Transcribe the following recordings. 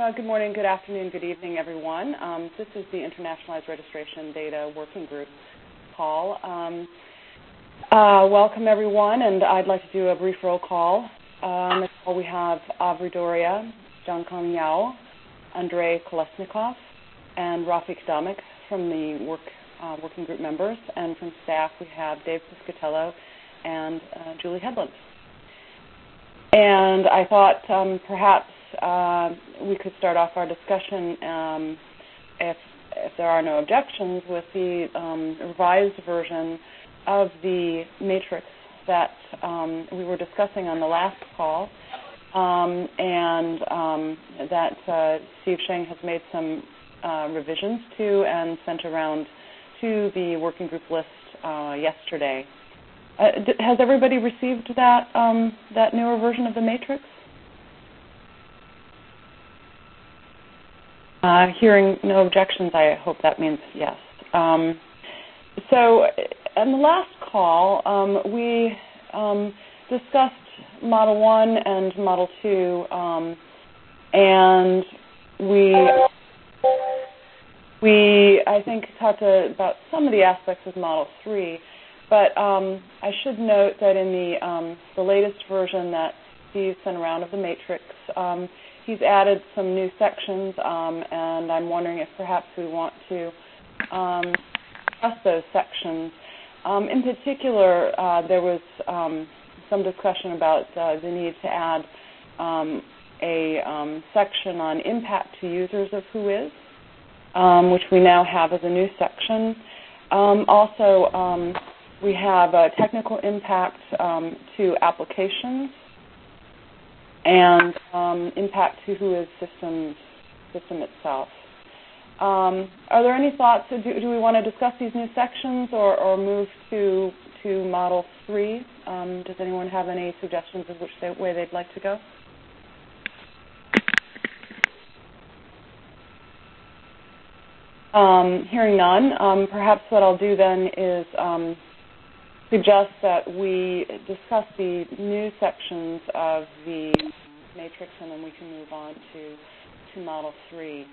Good morning, good afternoon, good evening, everyone. This is the Internationalized Registration Data Working Group call. Welcome, everyone, and I'd like to do a brief roll call. On the call we have Avri Doria, Jiankang Yao, Andrei Kolesnikov, and Rafik Damek from the working group members. And from staff we have Dave Piscatello and Julie Headland. And I thought perhaps we could start off our discussion, if there are no objections, with the revised version of the matrix that we were discussing on the last call, and that Steve Sheng has made some revisions to and sent around to the working group list yesterday. Has everybody received that that newer version of the matrix? Hearing no objections, I hope that means yes. So, in the last call, we discussed Model 1 and Model 2, and we I think talked about some of the aspects of Model 3. But I should note that in the latest version that Steve sent around of the matrix, he's added some new sections, and I'm wondering if perhaps we want to discuss those sections. In particular, there was some discussion about the need to add a section on impact to users of Whois, which we now have as a new section. Also, we have a technical impact to applications and impact to Whois system itself. Are there any thoughts? Do we want to discuss these new sections or move to Model 3? Does anyone have any suggestions of which way they'd like to go? Hearing none, perhaps what I'll do then is suggest that we discuss the new sections of the matrix, and then we can move on to Model 3.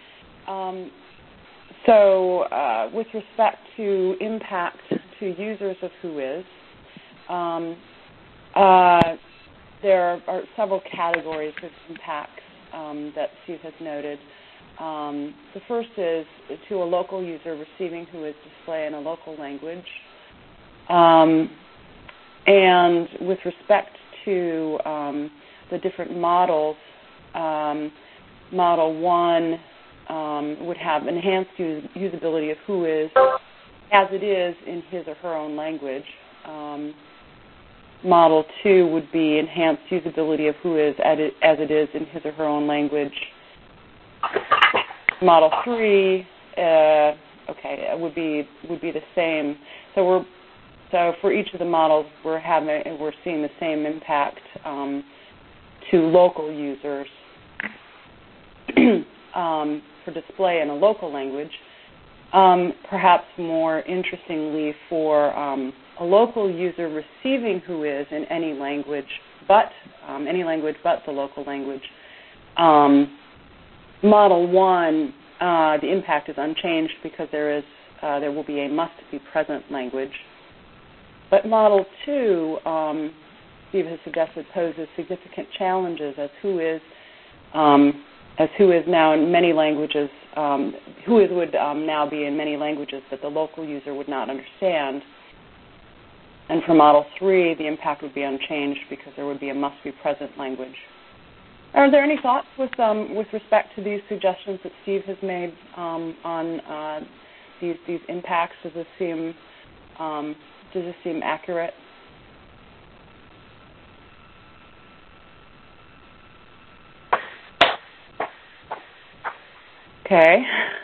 So with respect to impact to users of Whois, there are several categories of impacts that Steve has noted. The first is to a local user receiving Whois display in a local language. And with respect to the different models, Model 1 would have enhanced usability of Whois as it is in his or her own language. Model 2 would be enhanced usability of Whois as it is in his or her own language. Model 3, would be the same. So for each of the models, we're seeing the same impact to local users for display in a local language. Perhaps more interestingly, for a local user receiving Whois in any language but the local language, Model 1, the impact is unchanged because there will be a must-be-present language. But Model 2, Steve has suggested, poses significant challenges as Whois now in many languages. Whois would now be in many languages that the local user would not understand. And for Model 3, the impact would be unchanged because there would be a must-be-present language. Are there any thoughts with respect to these suggestions that Steve has made on these impacts? Does this seem accurate? Okay.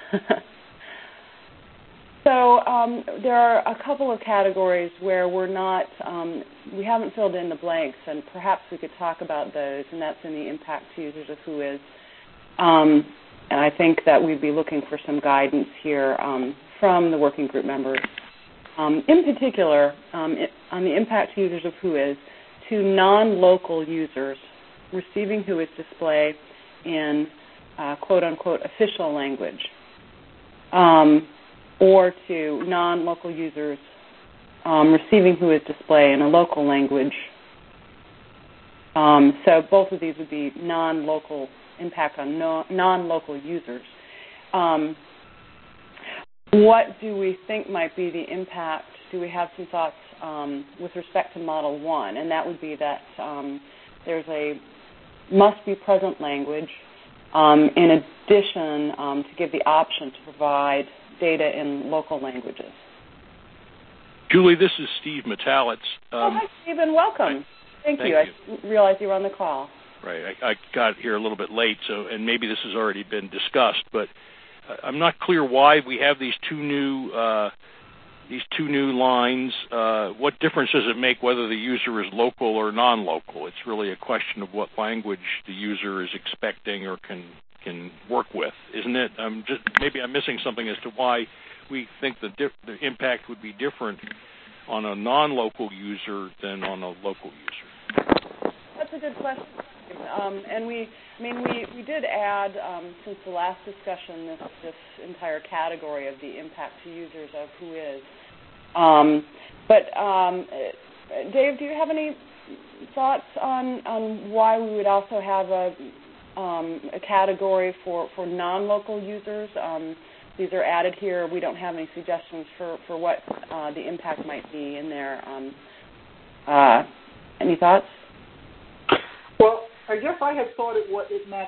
So there are a couple of categories where we haven't filled in the blanks, and perhaps we could talk about those, and that's in the impact to users of Whois. And I think that we'd be looking for some guidance here from the working group members. In particular, on the impact to users of Whois, to non-local users receiving Whois display in quote-unquote official language, or to non-local users receiving WHOIS display in a local language. So both of these would be non-local impact on non-local users. What do we think might be the impact? Do we have some thoughts with respect to Model 1? And that would be that there's a must-be-present language in addition to give the option to provide data in local languages. Julie, this is Steve Metalitz. Hi, Stephen. Welcome. Thank you. I didn't realize you were on the call. Right. I got here a little bit late, and maybe this has already been discussed, but I'm not clear why we have these two new lines. What difference does it make whether the user is local or non-local? It's really a question of what language the user is expecting or can work with, isn't it? Maybe I'm missing something as to why we think the impact would be different on a non-local user than on a local user. That's a good question. And we did add, since the last discussion, this entire category of the impact to users of WHOIS. Dave, do you have any thoughts on why we would also have a category for non-local users? These are added here. We don't have any suggestions for what the impact might be in there. Any thoughts? Well, I guess I had thought what it meant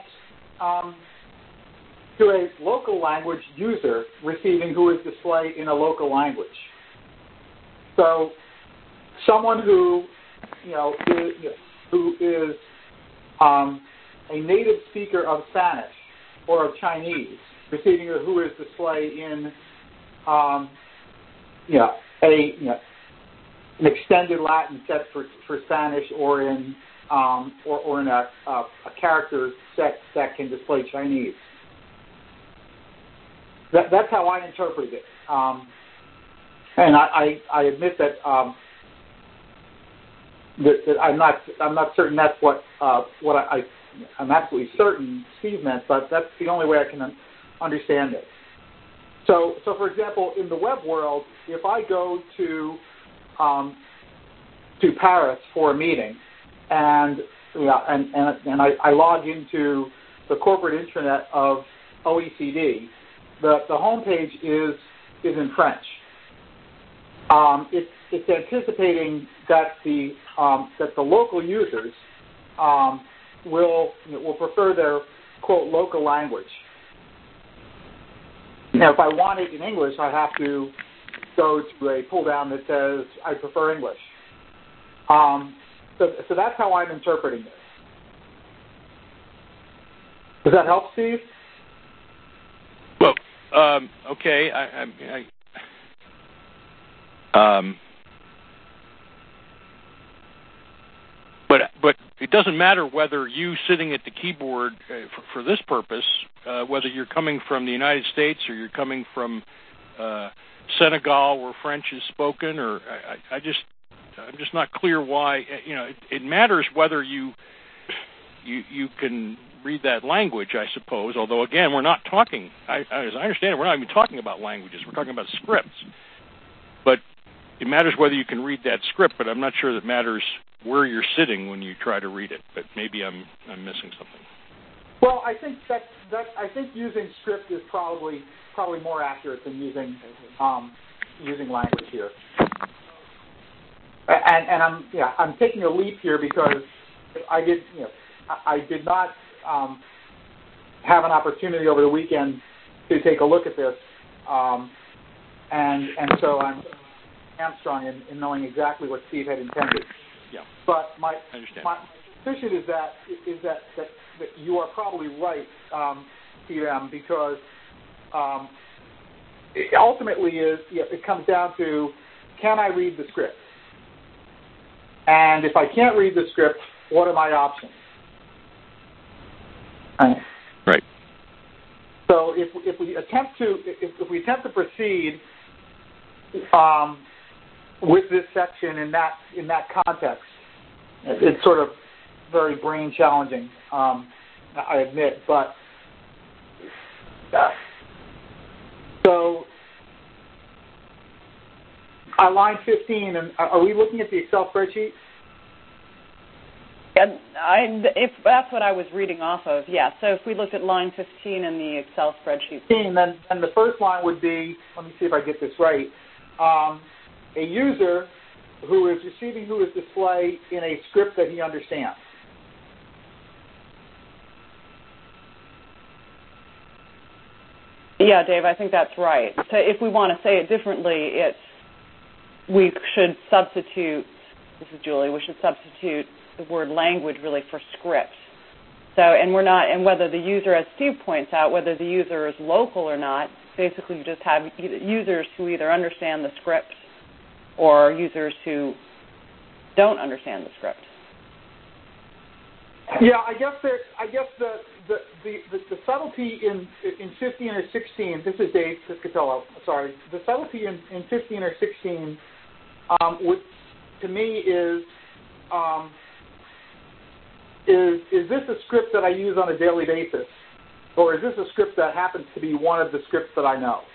to a local language user receiving WHOIS display in a local language. So, someone who is a native speaker of Spanish or of Chinese receiving a WHOIS display in an extended Latin set for Spanish or in a character set that can display Chinese. That's how I interpret it, and I admit that that I'm not certain that's what I'm absolutely certain Steve meant, but that's the only way I can understand it. So for example, in the web world, if I go to Paris for a meeting, and I log into the corporate intranet of OECD, the homepage is in French. It's anticipating that the local users will prefer their quote local language. Now, if I want it in English, I have to go to a pull down that says I prefer English. So that's how I'm interpreting this. Does that help, Steve? Well, okay. But it doesn't matter whether you sitting at the keyboard for this purpose, whether you're coming from the United States or you're coming from Senegal where French is spoken, or I'm just not clear why. It matters whether you can read that language, I suppose. Although again, we're not talking. As I understand it, we're not even talking about languages. We're talking about scripts. But it matters whether you can read that script. But I'm not sure that matters where you're sitting when you try to read it. But maybe I'm missing something. Well, I think I think using script is probably more accurate than using language here. And I'm taking a leap here because I did not have an opportunity over the weekend to take a look at this, and so I'm hamstrung in knowing exactly what Steve had intended. Yeah. But my suspicion is that you are probably right, TM, because ultimately it comes down to, can I read the script? And if I can't read the script, what are my options? Right. So if we attempt to proceed with this section in that context, it's sort of very brain challenging, I admit. But So on line 15, and are we looking at the Excel spreadsheet? If that's what I was reading off of, yeah. So if we looked at line 15 in the Excel spreadsheet. Then the first line would be, let me see if I get this right, a user who is receiving Whois display in a script that he understands. Yeah, Dave, I think that's right. So if we want to say it differently, we should substitute, this is Julie, we should substitute the word language really for script. So, and whether the user, as Steve points out, whether the user is local or not, basically you just have users who either understand the script or users who don't understand the script. Yeah, I guess the subtlety in 15 or 16. This is Dave Piscatello. Sorry, the subtlety in 15 or 16, would, to me, is this a script that I use on a daily basis, or is this a script that happens to be one of the scripts that I know?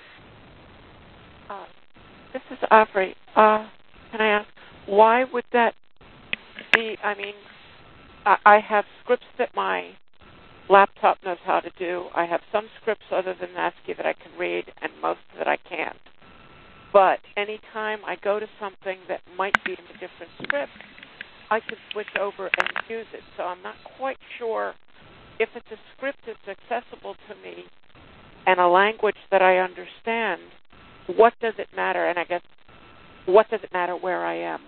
This is Aubrey. Can I ask, why would that be? I mean, I have scripts that my laptop knows how to do. I have some scripts other than ASCII that I can read, and most that I can't. But anytime I go to something that might be in a different script, I can switch over and use it. So I'm not quite sure if it's a script that's accessible to me and a language that I understand, what does it matter? And I guess, what does it matter where I am?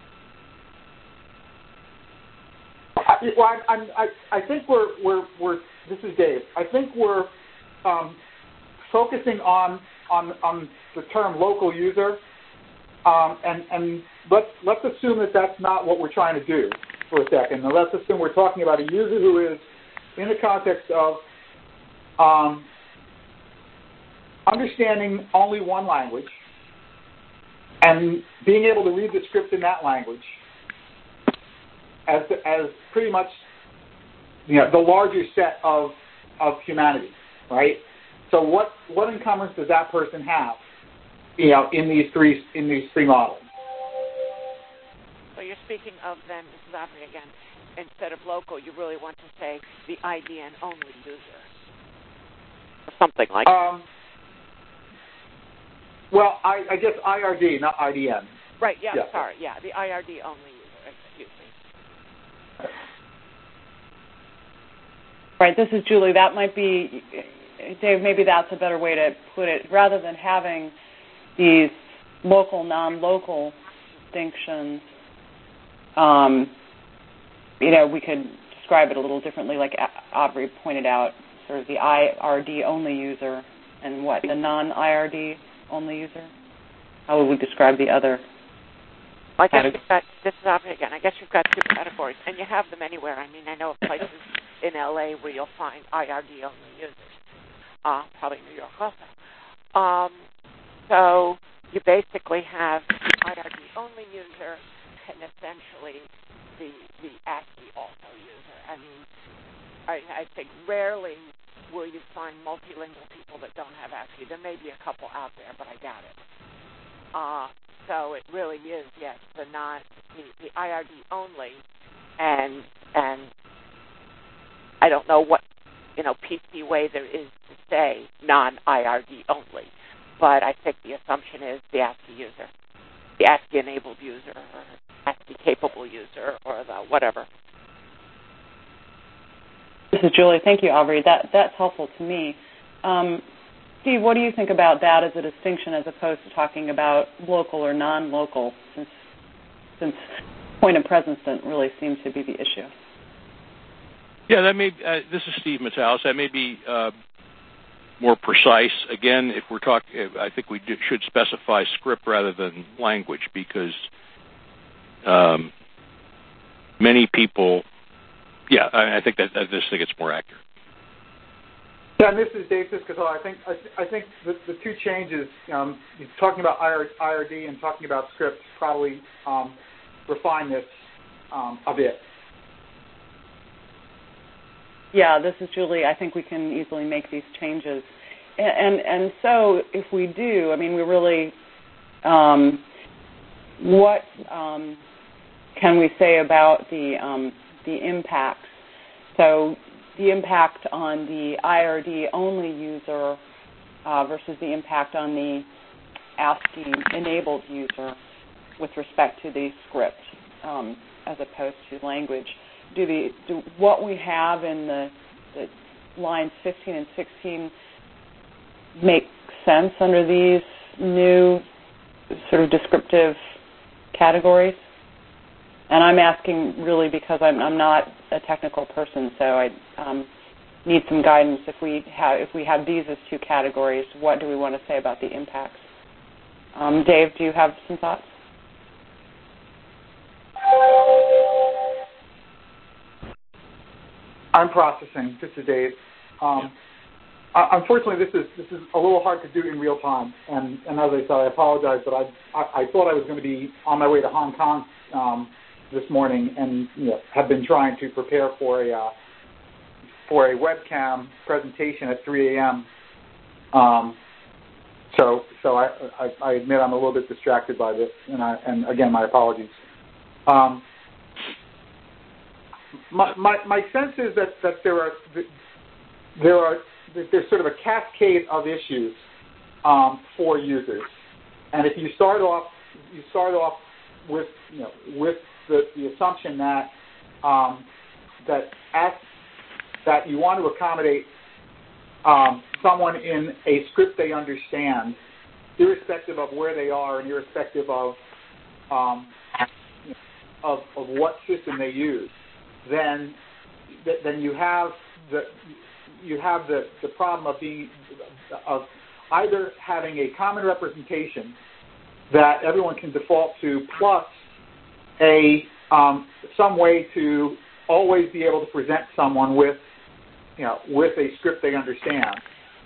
Well, I think we're. This is Dave. I think we're focusing on the term local user, and let's assume that that's not what we're trying to do for a second. Now let's assume we're talking about a user who is in the context of understanding only one language and being able to read the script in that language as pretty much, you know, the larger set of humanity, right? So what encumbrance does that person have, you know, in these three models? So you're speaking of then, this is Aubrey again, instead of local, you really want to say the IDN only user, or something like that. Well, I guess IRD, not IDN. Right. Yeah. Sorry. Yeah, the IRD only user. Excuse me. Right, this is Julie. That might be, Dave, maybe that's a better way to put it. Rather than having these local, non-local distinctions, you know, we could describe it a little differently, like Aubrey pointed out, sort of the IRD only user and what, the non-IRD only user? How would we describe the other? I guess you've got, this is Aubrey again, I guess you've got two categories, and you have them anywhere. I mean, I know of places in LA where you'll find IRD only users, probably New York also. So you basically have the IRD only user and essentially the ASCII also user. I mean, I think rarely will you find multilingual people that don't have ASCII. There may be a couple out there, but I doubt it. So it really is, yes, the IRD only, and I don't know what, you know, PC way there is to say non-IRD only, but I think the assumption is the ASCII user, the ASCII-enabled user, or ASCII-capable user, or the whatever. This is Julie. Thank you, Aubrey. That's helpful to me. Steve, what do you think about that as a distinction as opposed to talking about local or non-local, since point of presence doesn't really seem to be the issue? Yeah, that may. This is Steve Matalis. That may be more precise. Again, if we're talking, I think we should specify script rather than language, because many people. Yeah, I think that I just think it's more accurate. Yeah, and this is Dave Piscatello. I think the two changes, talking about IRD and talking about script, probably refine this a bit. Yeah, this is Julie. I think we can easily make these changes. And so if we do, I mean, we really, what can we say about the impacts? So the impact on the IRD-only user versus the impact on the ASCII-enabled user with respect to the script as opposed to language. Do what we have in the lines 15 and 16 make sense under these new sort of descriptive categories? And I'm asking really because I'm not a technical person, so I need some guidance. If we have these as two categories, what do we want to say about the impacts? Dave, do you have some thoughts? I'm processing. This is Dave. Unfortunately, this is a little hard to do in real time, and as I said, I apologize, but I thought I was going to be on my way to Hong Kong this morning, and have been trying to prepare for a webcam presentation at 3 a.m. So I admit I'm a little bit distracted by this, and again, my apologies. My sense is that there's sort of a cascade of issues for users, and if you start off with the assumption that that you want to accommodate someone in a script they understand, irrespective of where they are and irrespective of what system they use, then you have the problem of either having a common representation that everyone can default to, plus some way to always be able to present someone with a script they understand,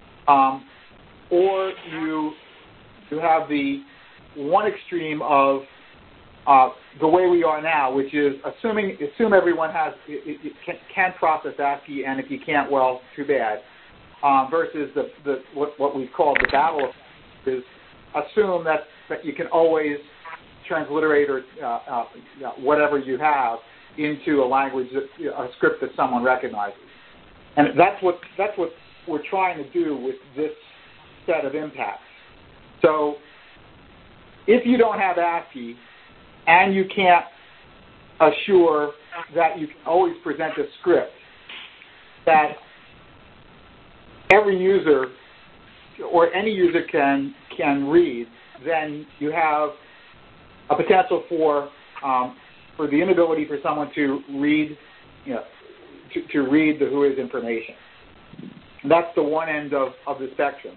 or you have the one extreme of the way we are now, which is assume everyone can process ASCII, and if you can't, well, too bad. Versus what we call the battle is assume that you can always transliterate or whatever you have into a language, a script that someone recognizes, and that's what we're trying to do with this set of impacts. So if you don't have ASCII and you can't assure that you can always present a script that every user or any user can read, then you have a potential for the inability for someone to read, to read the WHOIS information. And that's the one end of the spectrum.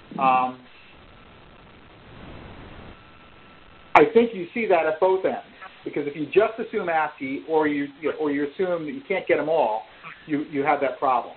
I think you see that at both ends, because if you just assume ASCII or you assume that you can't get them all, you have that problem.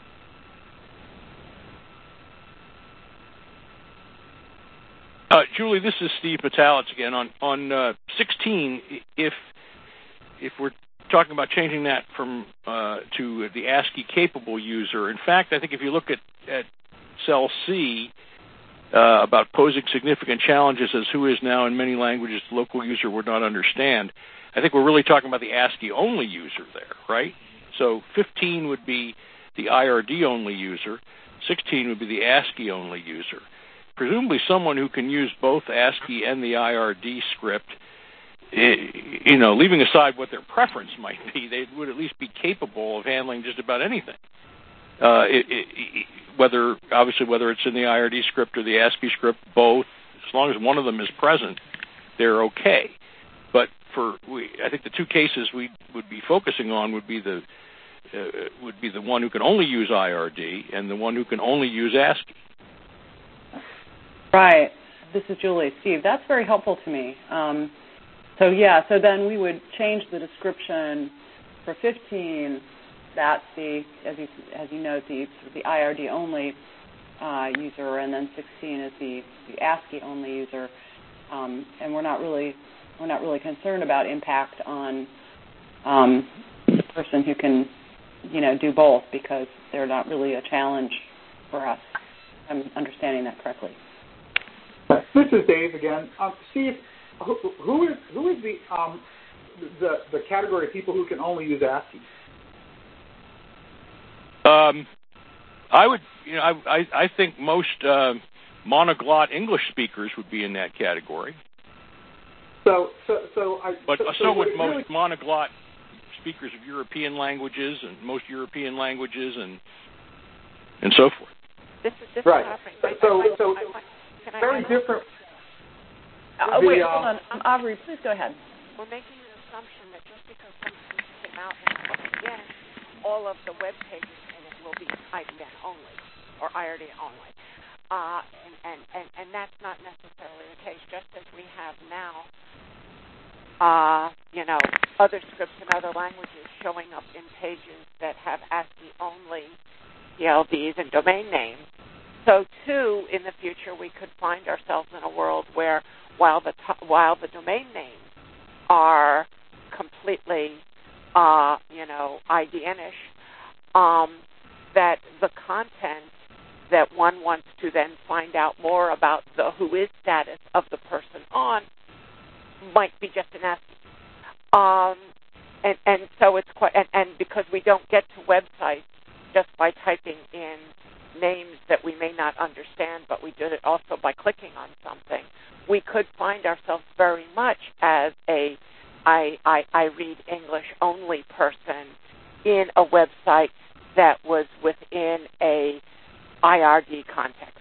Julie, this is Steve Patalich again. On 16, if we're talking about changing that from to the ASCII capable user, in fact, I think if you look at cell C about posing significant challenges as who is now in many languages the local user would not understand, I think we're really talking about the ASCII only user there, right? So 15 would be the IRD only user, 16 would be the ASCII only user. Presumably someone who can use both ASCII and the IRD script, leaving aside what their preference might be, they would at least be capable of handling just about anything. Whether it's in the IRD script or the ASCII script, both, as long as one of them is present, they're okay. But I think the two cases we would be focusing on would be the one who can only use IRD and the one who can only use ASCII. Right. This is Julie. Steve, that's very helpful to me. So then we would change the description for 15. That's as you note, the IRD only user, and then 16 is the ASCII only user. And we're not really concerned about impact on the person who can do both, because they're not really a challenge for us. I'm understanding that correctly. This is Dave again. Steve, who is the category of people who can only use ASCII? I think most monoglot English speakers would be in that category. So would most monoglot speakers of European languages and most European languages and so forth. This is right. So very I different. Wait, hold on. Aubrey, please go ahead. We're making an assumption that just because something came out and look again, all of the web pages in it will be IDN only or IRD only. And that's not necessarily the case. Just as we have now, other scripts in other languages showing up in pages that have ASCII only TLDs and domain names. So too, in the future, we could find ourselves in a world where, while the domain names are completely, IDN-ish, that the content that one wants to then find out more about the who is status of the person on might be just an ASCII. And so it's quite, and because we don't get to websites just by typing in names that we may not understand, but we did it also by clicking on something, we could find ourselves very much as a I read English only person in a website that was within a IRD context.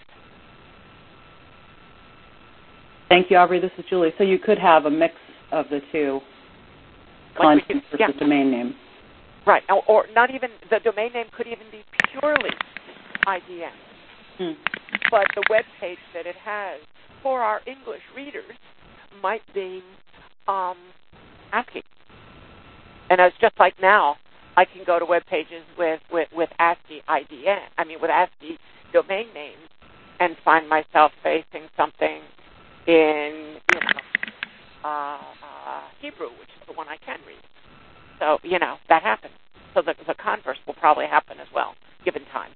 Thank you, Aubrey. This is Julie. So you could have a mix of the two, content versus domain name. Right, or not even, the domain name could even be purely IDN. But the web page that it has for our English readers might be ASCII. And it's just like now, I can go to web pages with ASCII IDN, with ASCII domain names, and find myself facing something in Hebrew, which is the one I can read. So, that happens. So the converse will probably happen as well, given time.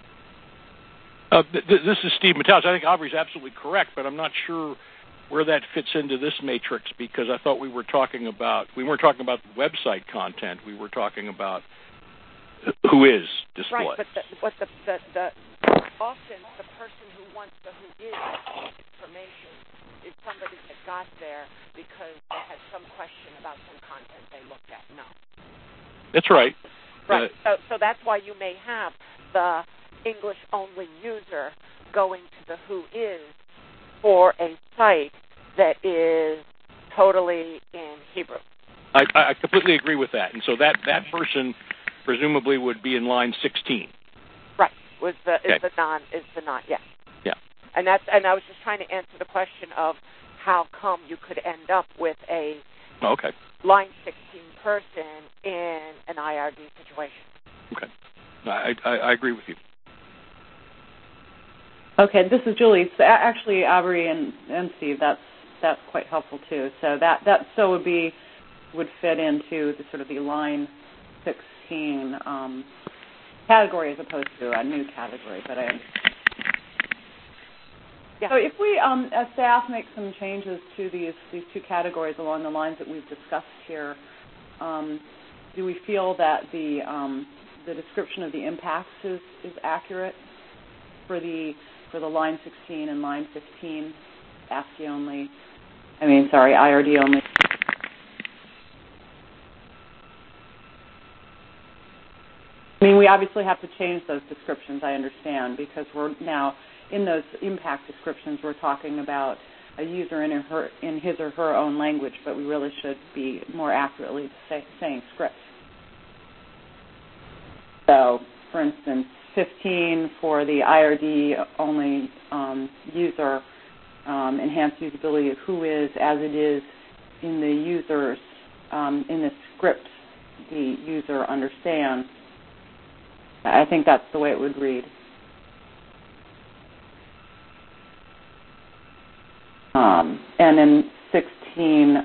This is Steve Mattausch. I think Aubrey's absolutely correct, but I'm not sure where that fits into this matrix, because I thought we weren't talking about the website content. We were talking about who is display. Right, but often the person who wants the who is information is somebody that got there because they had some question about some content they looked at. No. That's right. Right. So that's why you may have the English-only user going to the who is for a site that is totally in Hebrew. I completely agree with that. And so that person presumably would be in line 16. Right. Is the non, yeah. Yeah. And I was just trying to answer the question of how come you could end up with a line 16 person in an IRD situation. Okay. I agree with you. Okay, this is Julie. So actually, Aubrey and Steve, that's quite helpful too. So that would fit into the sort of the line 16 category as opposed to a new category. But So if we, as staff, make some changes to these two categories along the lines that we've discussed here, do we feel that the description of the impacts is accurate for the line 16 and line 15, ASCII only? IRD only. We obviously have to change those descriptions, I understand, because we're now in those impact descriptions we're talking about a user in his or her own language, but we really should be more accurately saying script. So, for instance, 15 for the IRD-only user, enhanced usability of who is as it is in the user's, in the script the user understands. I think that's the way it would read. And in 16,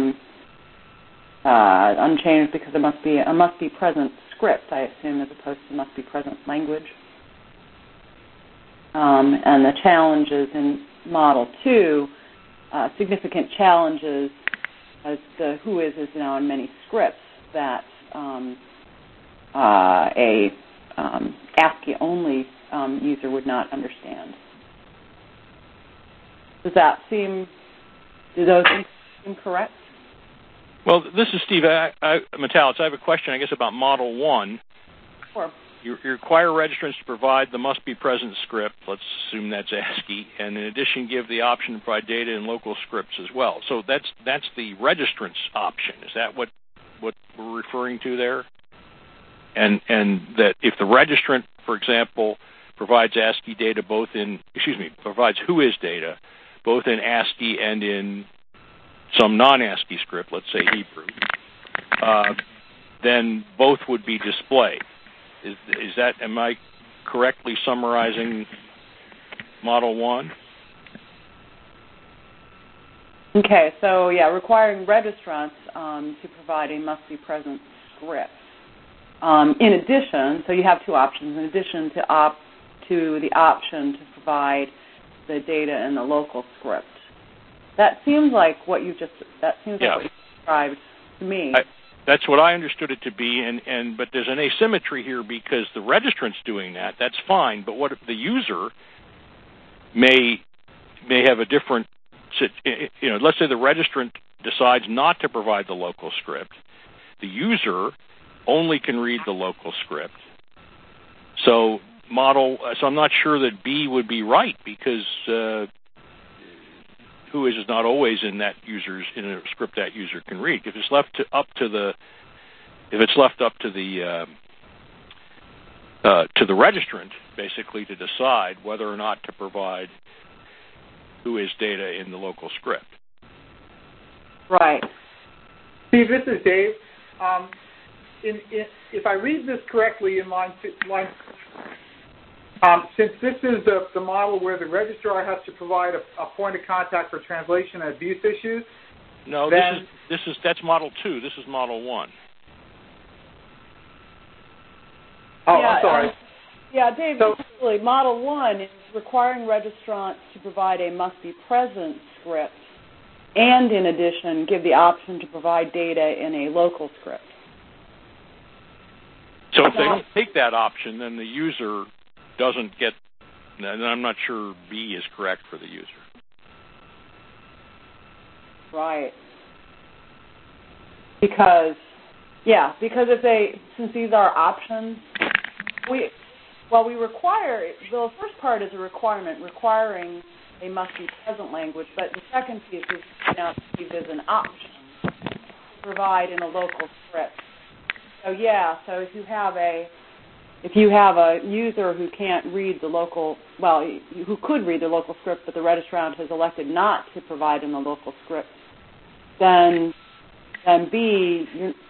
unchanged because it must be present script, I assume, as opposed to must be present language. and the challenges in Model 2, significant challenges, as the whois is now in many scripts that a ASCII-only user would not understand. Do those seem correct? Well, this is Steve Metalis. I have a question, I guess, about Model 1. Sure. You require registrants to provide the must-be-present script. Let's assume that's ASCII, and in addition, give the option to provide data in local scripts as well. So that's the registrant's option. Is that what we're referring to there? And that if the registrant, for example, provides ASCII data provides whois data both in ASCII and in some non-ASCII script, let's say Hebrew, then both would be displayed. Am I correctly summarizing Model 1? Okay, so requiring registrants to provide a must-be-present script. In addition, so you have two options. In addition to the option to provide the data in the local script. That seems like what you described to me. That's what I understood it to be, but there's an asymmetry here because the registrant's doing that. That's fine, but what if the user may have a different? Let's say the registrant decides not to provide the local script. The user only can read the local script. So I'm not sure that B would be right because whois is not always in a script that user can read. If it's left up to the registrant, basically, to decide whether or not to provide whois data in the local script. Right. Steve, this is Dave. If I read this correctly in line since this is the model where the registrar has to provide a point of contact for translation and abuse issues. No, that's Model 2. This is Model 1. Oh, I'm sorry. Dave, actually, Model 1 is requiring registrants to provide a must-be-present script and, in addition, give the option to provide data in a local script. So if they don't take that option, then the user doesn't get, and I'm not sure B is correct for the user. Right. Because since these are options, we require, the first part is a requirement, requiring a must-be-present language, but the second piece is is an option to provide in a local script. So if you have a user who can't read the local, who could read the local script, but the registrant has elected not to provide in the local script, then B,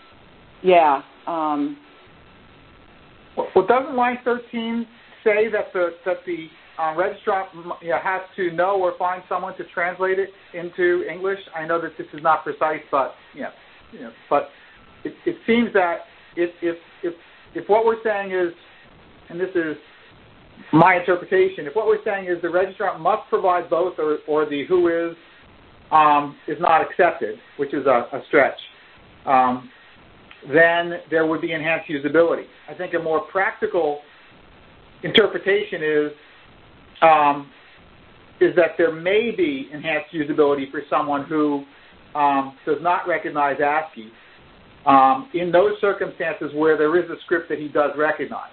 Well, doesn't line 13 say that the registrant has to know or find someone to translate it into English? I know that this is not precise, but but it seems that if what we're saying is, and this is my interpretation, if what we're saying is the registrant must provide both, or the whois is not accepted, which is a stretch, then there would be enhanced usability. I think a more practical interpretation is that there may be enhanced usability for someone who does not recognize ASCII in those circumstances where there is a script that he does recognize.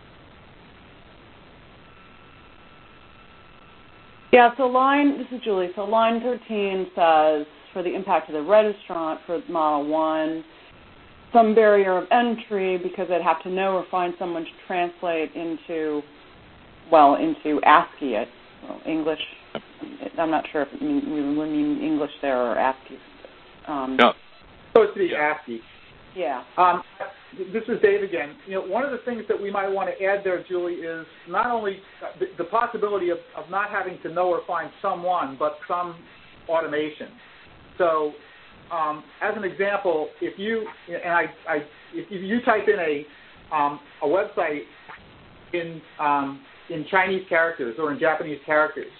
This is Julie. So line 13 says, for the impact of the registrant for Model 1, some barrier of entry because they'd have to know or find someone to translate into ASCII, English. I'm not sure if we mean English there or ASCII. No. It's supposed to be ASCII. Yeah. This is Dave again. One of the things that we might want to add there, Julie, is not only the possibility of not having to know or find someone, but some automation. So, as an example, if you type in a website in in Chinese characters or in Japanese characters,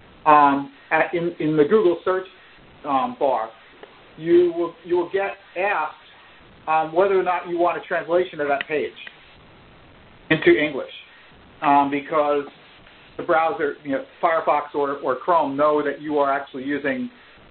in the Google search bar, you will get asked whether or not you want a translation of that page into English, because the browser, Firefox or Chrome, know that you are actually using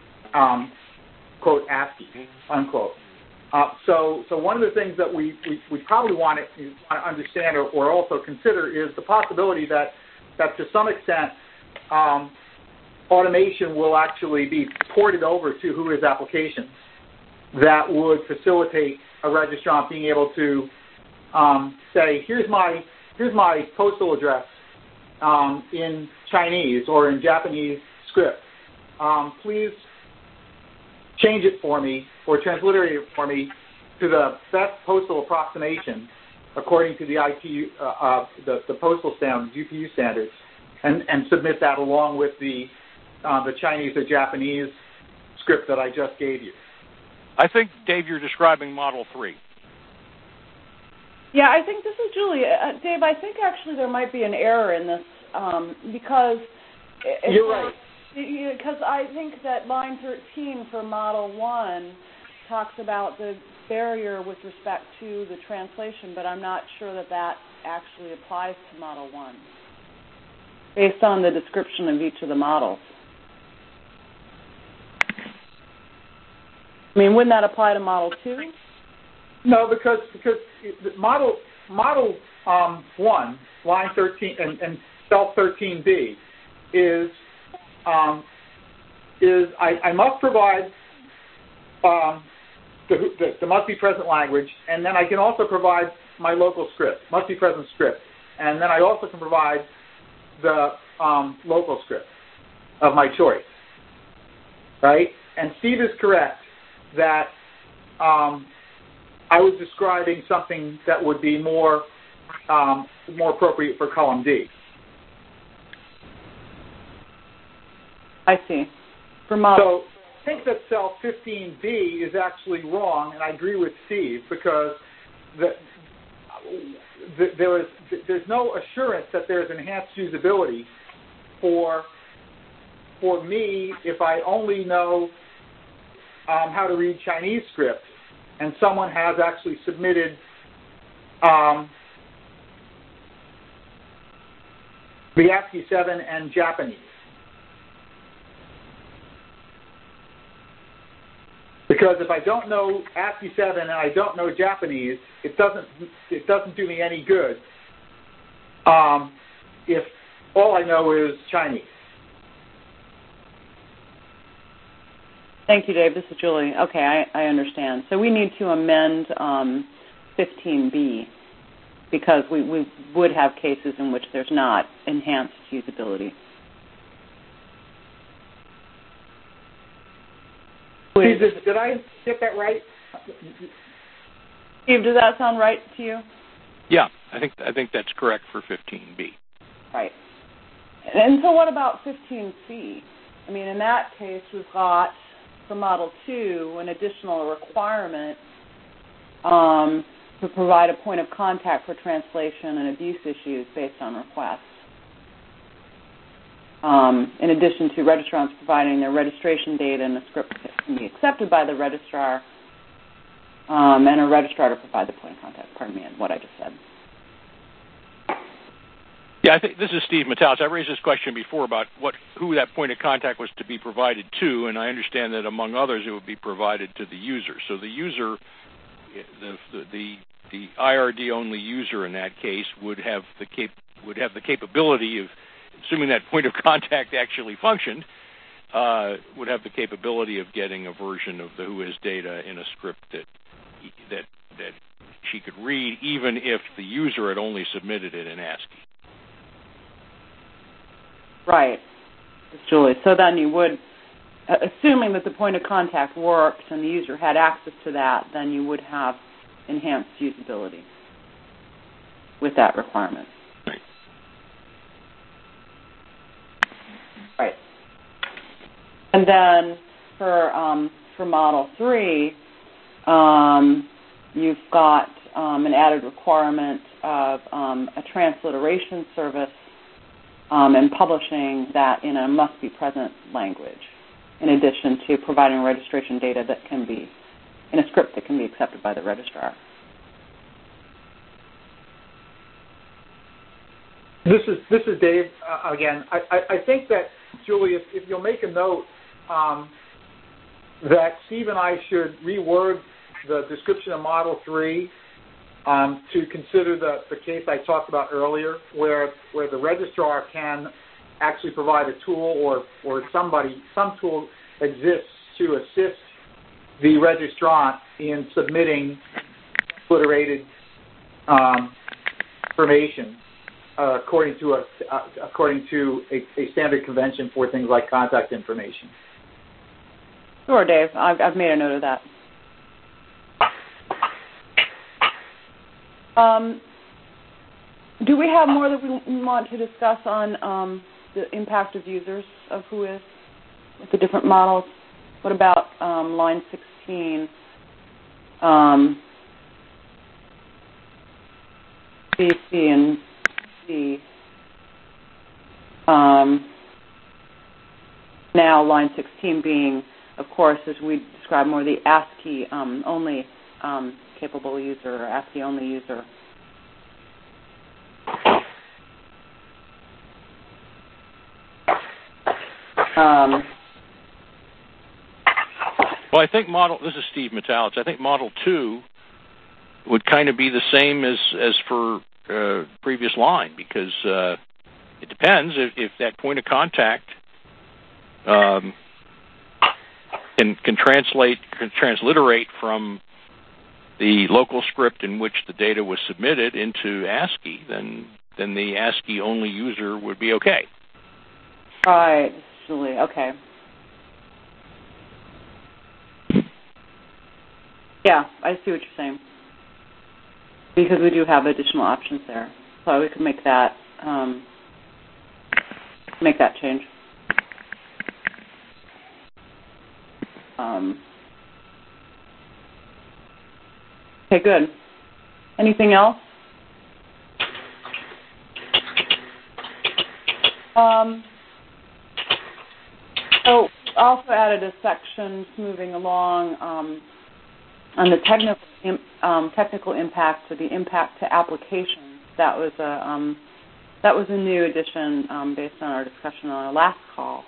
quote ASCII, unquote. So one of the things that we probably want to understand or also consider is the possibility that to some extent automation will actually be ported over to WHOIS applications that would facilitate a registrant being able to say, here's my postal address in Chinese or in Japanese script. Please change it for me or transliterate it for me to the best postal approximation according to the ITU, the postal standards, UPU standards, and submit that along with the Chinese or Japanese script that I just gave you. I think, Dave, you're describing Model 3. Yeah, I think this is Julie. Dave, I think actually there might be an error in this because... You're right. Because I think that line 13 for Model 1 talks about the barrier with respect to the translation, but I'm not sure that actually applies to Model 1 based on the description of each of the models. I mean, wouldn't that apply to Model 2? No, because Model 1, line 13, and cell 13B is I must provide the must be present language, and then I can also provide my local script, must be present script, and then I also can provide the local script of my choice, right? And Steve is correct that I was describing something that would be more appropriate for column D. I see. For model. So I think that cell 15B is actually wrong, and I agree with Steve because there's no assurance that there's enhanced usability for me if I only know how to read Chinese script, and someone has actually submitted the ASCII 7 and Japanese. Because if I don't know ASCII 7 and I don't know Japanese, it doesn't do me any good if all I know is Chinese. Thank you, Dave. This is Julie. Okay, I understand. So we need to amend 15B because we would have cases in which there's not enhanced usability. Did I get that right? Steve, does that sound right to you? Yeah, I think that's correct for 15B. Right. And so what about 15C? I mean, in that case, we've got for Model 2 an additional requirement to provide a point of contact for translation and abuse issues based on request. In addition to registrants providing their registration data and a script that can be accepted by the registrar, and a registrar to provide the point of contact. Pardon me, and what I just said. Yeah, I think this is Steve Matalis. I raised this question before about who that point of contact was to be provided to, and I understand that among others it would be provided to the user. So the user, the IRD only user in that case would have the capability of, assuming that point of contact actually functioned, would have the capability of getting a version of the WHOIS data in a script that she could read, even if the user had only submitted it in ASCII. Right, Julie. So then you would, assuming that the point of contact worked and the user had access to that, then you would have enhanced usability with that requirement. Right. And then for Model 3, you've got an added requirement of a transliteration service and publishing that in a must-be-present language, in addition to providing registration data that can be in a script that can be accepted by the registrar. This is Dave again. I think that, Julie, if you'll make a note that Steve and I should reword the description of Model 3 to consider the case I talked about earlier, where the registrar can actually provide a tool or some tool exists to assist the registrant in submitting obliterated information according to a standard convention for things like contact information. Sure, Dave. I've made a note of that. Do we have more that we want to discuss on the impact of users of WHOIS with the different models? What about line 16? B, C, and D. Now line 16 being, of course, as we describe more, the ASCII only capable user or ASCII only user. Well, I think this is Steve Metallich. I think Model 2 would kind of be the same as for previous line, because it depends if that point of contact can transliterate from the local script in which the data was submitted into ASCII, then the ASCII only user would be okay. Right, Julie. Okay. Yeah, I see what you're saying. Because we do have additional options there, so we can make that change. Okay, good. Anything else? So also added a section moving along on the technical impact to the impact to applications. That was a new addition based on our discussion on our last call.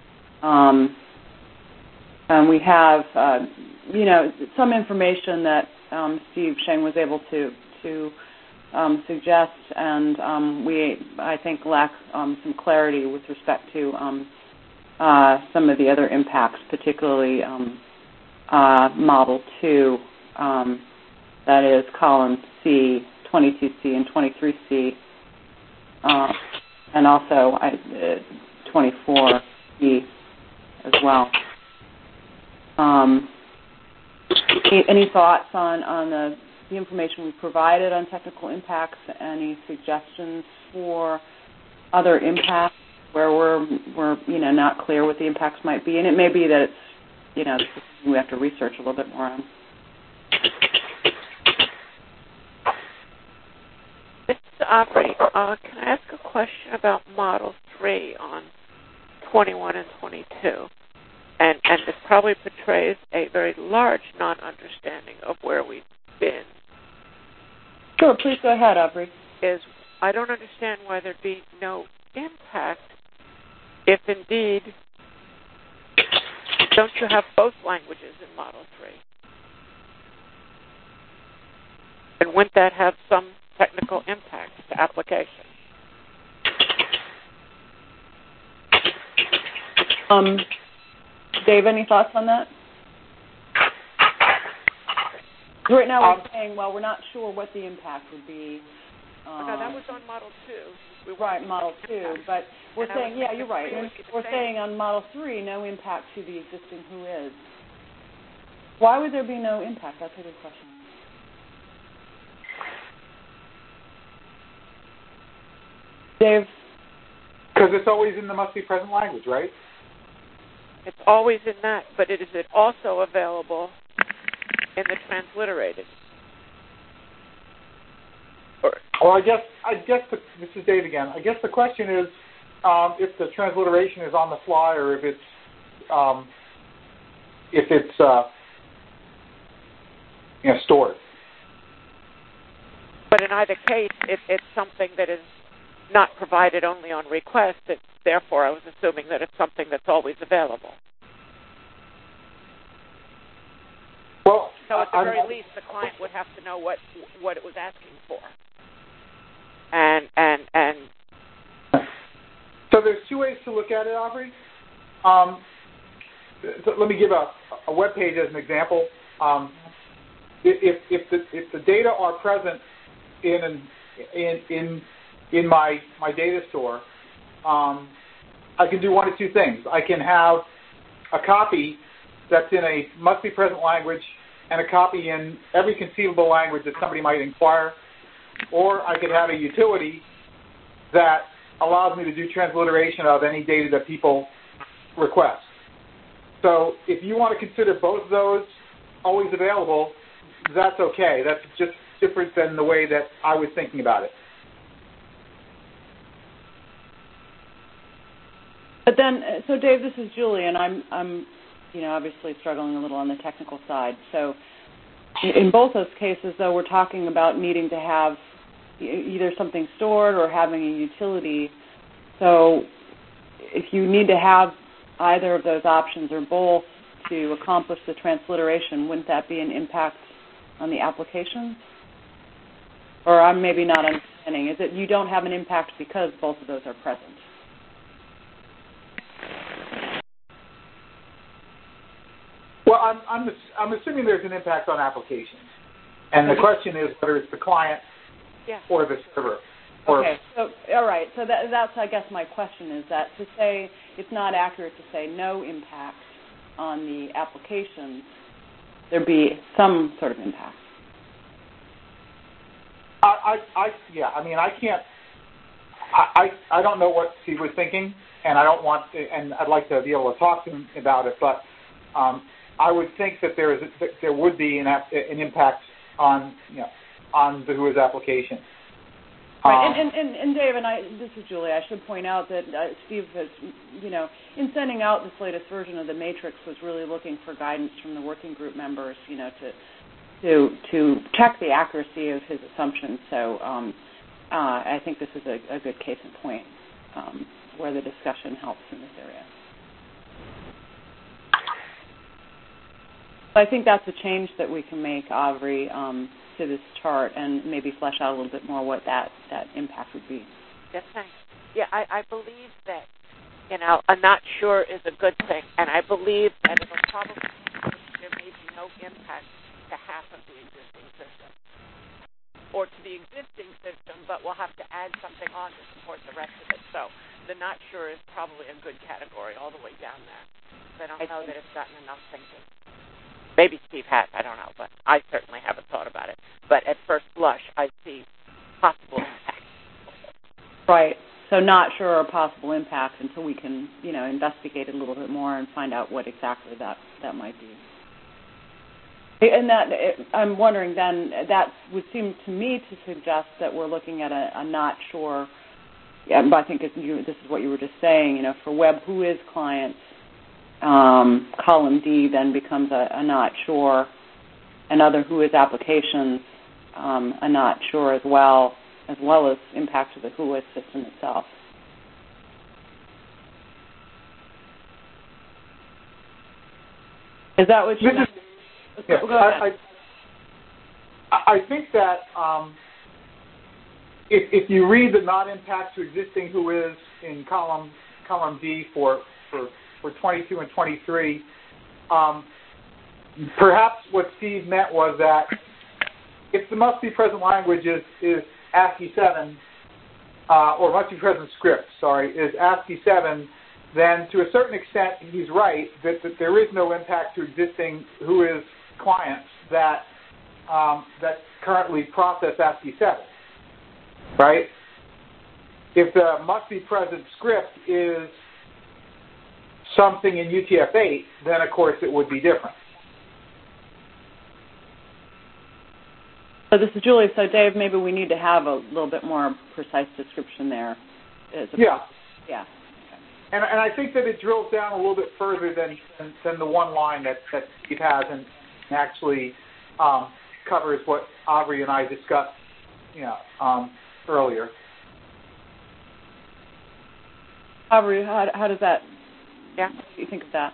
And we have some information that Steve Sheng was able to suggest, and we, I think, lack some clarity with respect to some of the other impacts, particularly Model 2, that is column C, 22C, and 23C, and also 24E as well. Any thoughts on the information we provided on technical impacts? Any suggestions for other impacts where we're not clear what the impacts might be? And it may be that it's we have to research a little bit more on. Mr. Aubrey, can I ask a question about Model 3 on 21 and 22? And this probably portrays a very large non-understanding of where we've been. Sure, please go ahead, Aubrey. I don't understand why there'd be no impact if indeed, don't you have both languages in Model 3? And wouldn't that have some technical impact to application? Dave, any thoughts on that? Right now we're saying, well, we're not sure what the impact would be. No, that was on Model 2. Right, Model 2. But we're saying, yeah, you're right. We're saying on Model 3, no impact to the existing WHOIS. Why would there be no impact? That's a good question. Dave? Because it's always in the must-be-present language, right? It's always in that, but is it also available in the transliterated? Well, I guess this is Dave again. I guess the question is, if the transliteration is on the fly or if it's stored. But in either case, it's something that is not provided only on request. Therefore, I was assuming that it's something that's always available. Well, so at the very least, the client would have to know what it was asking for. And so there's two ways to look at it, Aubrey. So let me give a web page as an example. If the data are present in my data store, I can do one of two things. I can have a copy that's in a must-be-present language and a copy in every conceivable language that somebody might inquire, or I could have a utility that allows me to do transliteration of any data that people request. So if you want to consider both of those always available, that's okay. That's just different than the way that I was thinking about it. But then, so Dave, this is Julie, and I'm obviously struggling a little on the technical side. So in both those cases, though, we're talking about needing to have either something stored or having a utility. So if you need to have either of those options or both to accomplish the transliteration, wouldn't that be an impact on the application? Or I'm maybe not understanding. Is it you don't have an impact because both of those are present? Well, I'm assuming there's an impact on applications. And the question is whether it's the client or the server. Okay, so all right. So that's, I guess, my question is that to say it's not accurate to say no impact on the application, there'd be some sort of impact. I don't know what Steve was thinking, and I don't want to, and I'd like to be able to talk to him about it, but I would think that there would be an impact on the WHOIS application. Right, and Dave, this is Julie. I should point out that Steve has, in sending out this latest version of the matrix, was really looking for guidance from the working group members, to check the accuracy of his assumptions. So I think this is a good case in point where the discussion helps in this area. I think that's a change that we can make, Aubrey, to this chart and maybe flesh out a little bit more what that impact would be. Yes, thanks. Yeah, I believe that, a not sure is a good thing, and I believe that it will probably, there may be no impact to half of the existing system or to the existing system, but we'll have to add something on to support the rest of it. So the not sure is probably a good category all the way down there. I don't know that it's gotten enough thinking. Maybe Steve has, I don't know, but I certainly haven't thought about it. But at first blush, I see possible impact. Right. So not sure of possible impact until we can, investigate it a little bit more and find out what exactly that might be. And I'm wondering then, that would seem to me to suggest that we're looking at a not sure, but I think this is what you were just saying, for web WHOIS clients, column D then becomes a not sure, and other WHOIS applications, a not sure as well as impact to the WHOIS system itself. Is that what you meant? Yes, go ahead. I think that if you read the not impact to existing WHOIS in column D for 22 and 23, perhaps what Steve meant was that if the must-be-present language is ASCII 7, or must-be-present script, is ASCII 7, then to a certain extent he's right that there is no impact to existing WHOIS clients that currently process ASCII 7, right? If the must-be-present script is something in UTF-8, then of course it would be different. So this is Julie. So Dave, maybe we need to have a little bit more precise description there. Yeah. Yeah. And I think that it drills down a little bit further than the one line that Steve has, and actually covers what Aubrey and I discussed, earlier. Aubrey, how does that? Yeah. What do you think of that?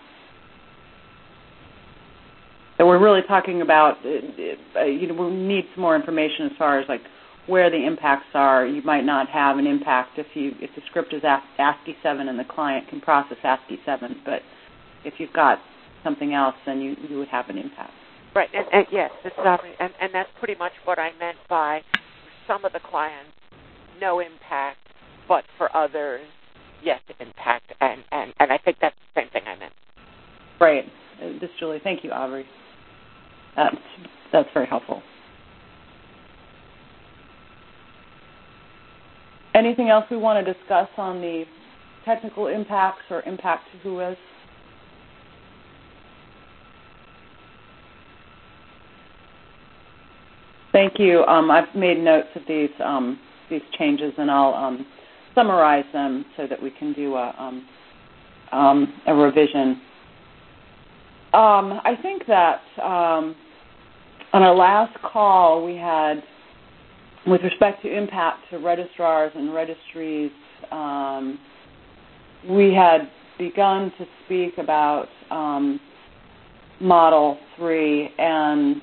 So we're really talking about, we need some more information as far as like where the impacts are. You might not have an impact if the script is ASCII 7 and the client can process ASCII 7, but if you've got something else, then you would have an impact. Right, and yes, and that's pretty much what I meant by some of the clients, no impact, but for others, yes, impact, and I think that's the same thing I meant. Right. Julie, thank you, Aubrey. That's very helpful. Anything else we want to discuss on the technical impacts or impact to WHOIS? Thank you. I've made notes of these changes, and I'll summarize them so that we can do a revision. I think that on our last call we had, with respect to impact to registrars and registries, we had begun to speak about Model 3, and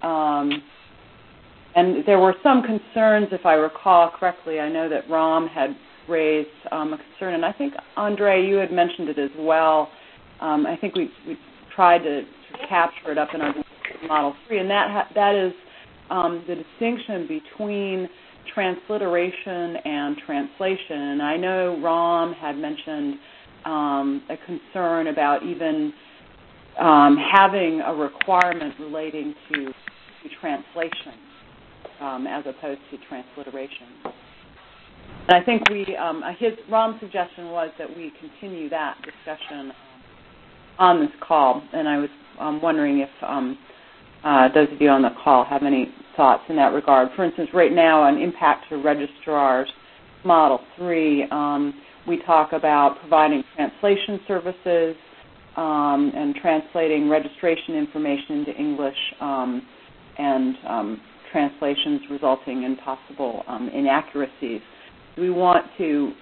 there were some concerns, if I recall correctly. I know that Ram had raised a concern, and I think, Andre, you had mentioned it as well. I think we tried to capture it up in our Model 3, and that is the distinction between transliteration and translation. And I know Ram had mentioned a concern about even having a requirement relating to translation as opposed to transliteration. And I think Ram's suggestion was that we continue that discussion on this call, and I was wondering if those of you on the call have any thoughts in that regard. For instance, right now on impact to registrars, Model 3, we talk about providing translation services and translating registration information into English and translations resulting in possible inaccuracies. Do we want to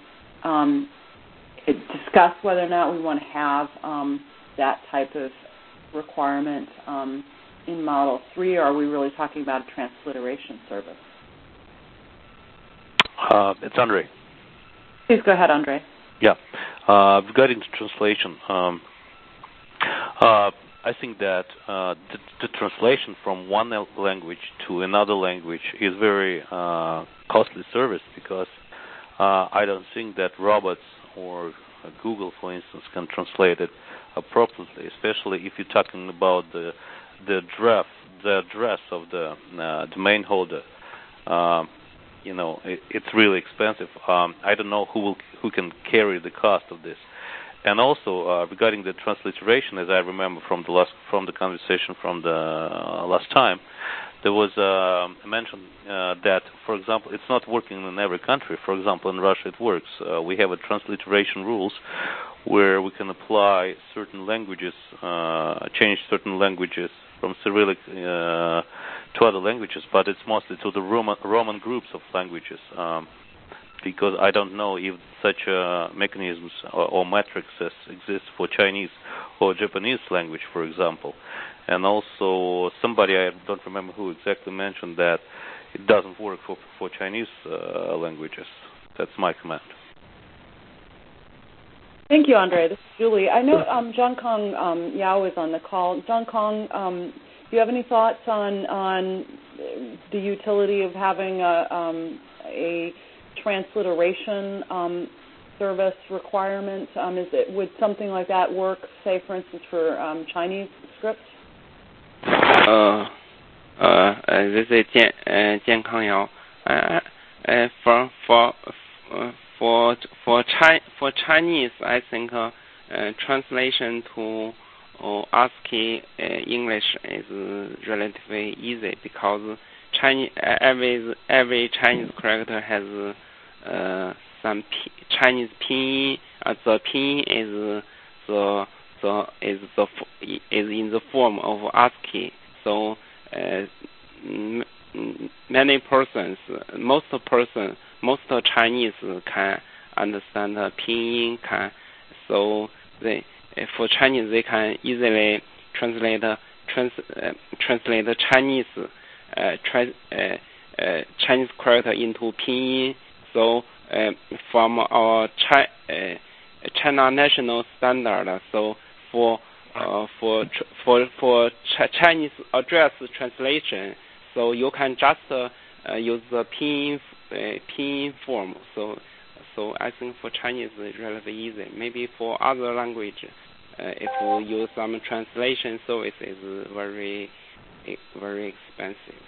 discuss whether or not we want to have that type of requirement in Model 3, or are we really talking about a transliteration service? It's Andre. Please go ahead, Andre. Yeah. Regarding the translation, I think that the translation from one language to another language is very costly service, because I don't think that robots or Google, for instance, can translate it appropriately, especially if you're talking about the address of the domain holder. It's really expensive. I don't know who can carry the cost of this. And also regarding the transliteration, as I remember from the conversation from the last time, there was a mention that, for example, it's not working in every country. For example, in Russia it works. We have a transliteration rules where we can apply certain languages, change certain languages from Cyrillic to other languages, but it's mostly to the Roman groups of languages, because I don't know if such mechanisms or matrices exist for Chinese or Japanese language, for example. And also somebody, I don't remember who exactly, mentioned that it doesn't work for Chinese languages. That's my comment. Thank you, Andre. This is Julie. I know Zhongkong Yao is on the call. Zhongkong, do you have any thoughts on the utility of having a transliteration service requirement? Would something like that work, say, for instance, for Chinese scripts? This is Jiankang Yao. For Chinese, I think translation to ASCII English is relatively easy, because every Chinese character has some Chinese pinyin. The pinyin is in the form of ASCII. So many persons, most Chinese can understand pinyin. So for Chinese, they can easily translate Chinese Chinese character into pinyin. So from our China national standard, so for Chinese address translation, so you can just use the pinyin form. So I think for Chinese it's relatively easy. Maybe for other language, if we use some translation service, it's very expensive.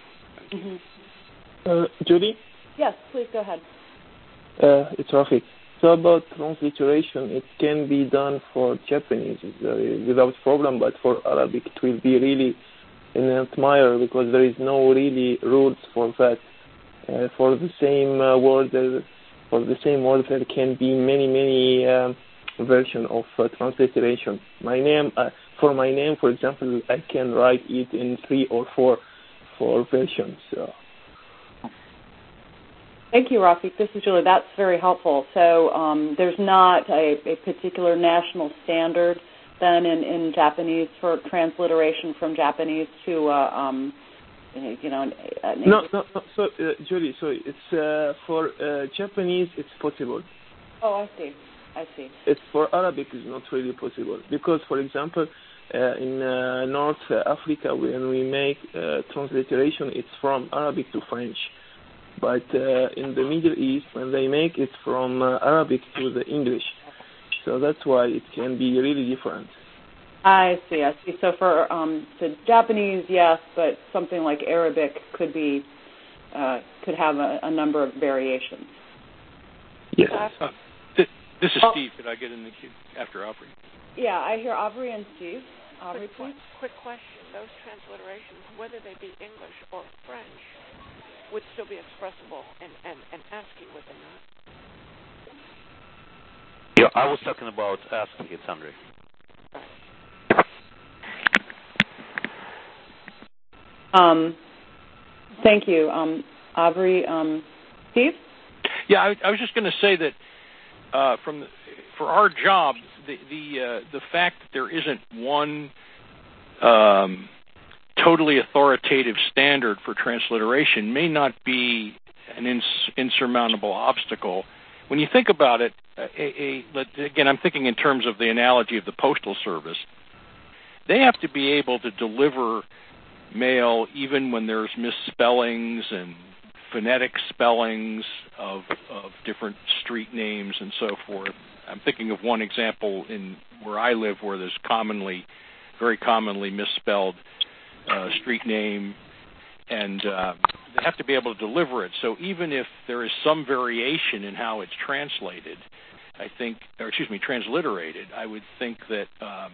Judy? Yes, please go ahead. It's Rafi. So about transliteration, it can be done for Japanese without problem, but for Arabic it will be really an nightmare because there is no really rules for that. For the same word, there can be many versions of transliteration. For my name, for example, I can write it in 3 or 4 versions. Thank you, Rafi. This is Julie. That's very helpful. So there's not a particular national standard then in Japanese for transliteration from Japanese to No. So Julie, it's for Japanese it's possible. Oh, I see. It's for Arabic is not really possible because, for example, in North Africa when we make transliteration, it's from Arabic to French. But in the Middle East, when they make it from Arabic to the English, so that's why it can be really different. I see. So for the Japanese, yes, but something like Arabic could have a number of variations. Yes. This is Steve. Could I get in the queue after Aubrey? Yeah, I hear Aubrey and Steve. Aubrey, please. Quick question. Those transliterations, whether they be English or French, would still be expressible in ASCII, would they not? Yeah, I was talking about ASCII. It's Andre. Thank you, Aubrey. Steve? Yeah, I was just going to say that for our job, the fact that there isn't one totally authoritative standard for transliteration may not be an insurmountable obstacle. When you think about it, again, I'm thinking in terms of the analogy of the Postal Service. They have to be able to deliver mail even when there's misspellings and phonetic spellings of different street names and so forth. I'm thinking of one example in where I live where there's very commonly misspelled street name, and they have to be able to deliver it. So even if there is some variation in how it's translated, transliterated, I would think that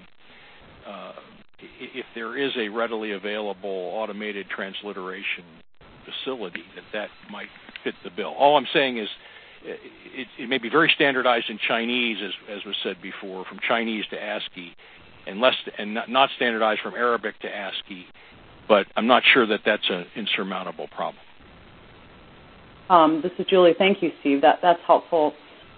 if there is a readily available automated transliteration facility, that might fit the bill. All I'm saying is it may be very standardized in Chinese, as was said before, from Chinese to ASCII, and not standardized from Arabic to ASCII, but I'm not sure that that's an insurmountable problem. This is Julie. Thank you, Steve. That's helpful.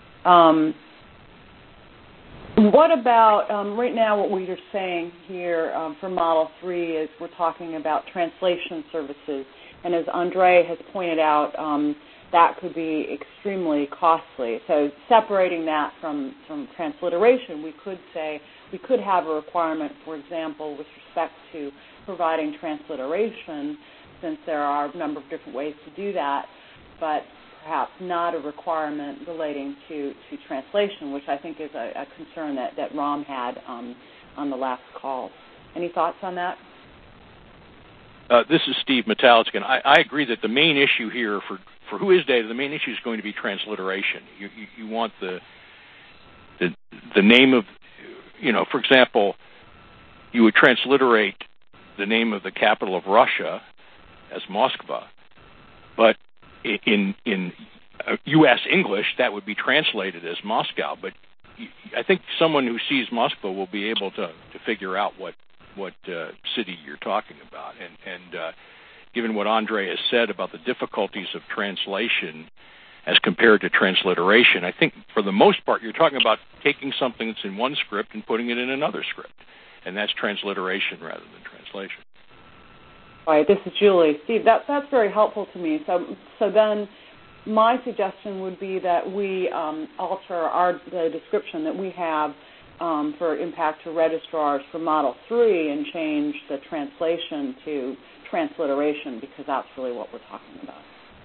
What about, right now what we are saying here for Model 3 is we're talking about translation services, and as Andre has pointed out, that could be extremely costly. So separating that from transliteration, we could say we could have a requirement, for example, with respect to providing transliteration, since there are a number of different ways to do that, but perhaps not a requirement relating to translation, which I think is a concern that Ram had on the last call. Any thoughts on that? This is Steve Metallitzkin. I agree that the main issue here for Who Is Data, the main issue is going to be transliteration. You want the name of, for example, you would transliterate the name of the capital of Russia as Moskva, but in U.S. English, that would be translated as Moscow. But I think someone who sees Moscow will be able to figure out what city you're talking about. And given what Andre has said about the difficulties of translation as compared to transliteration, I think for the most part you're talking about taking something that's in one script and putting it in another script. And that's transliteration rather than translation. All right, this is Julie. Steve, that's very helpful to me. So then my suggestion would be that we alter the description that we have for impact to registrars for Model 3 and change the translation to transliteration, because that's really what we're talking about.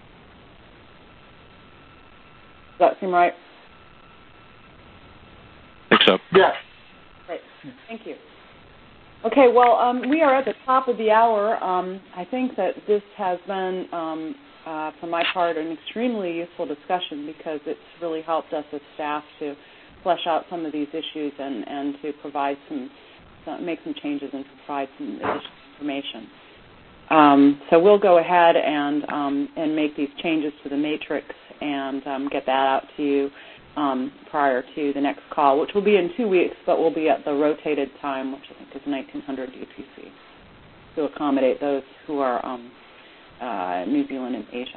Does that seem right? I think so. Yes. Great. Thank you. Okay, well, we are at the top of the hour. I think that this has been, for my part, an extremely useful discussion, because it's really helped us as staff to flesh out some of these issues and to provide make some changes and provide some additional information. So we'll go ahead and make these changes to the matrix and get that out to you prior to the next call, which will be in 2 weeks, but will be at the rotated time, which I think is 1900 UTC, to accommodate those who are New Zealand and Asia.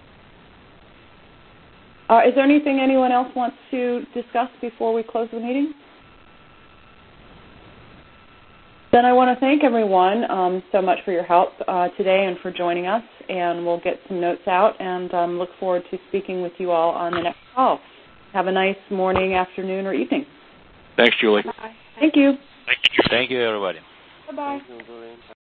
Is there anything anyone else wants to discuss before we close the meeting? Then I want to thank everyone so much for your help today and for joining us, and we'll get some notes out and look forward to speaking with you all on the next call. Have a nice morning, afternoon, or evening. Thanks, Julie. Bye. Thank you. Thank you, everybody. Bye-bye.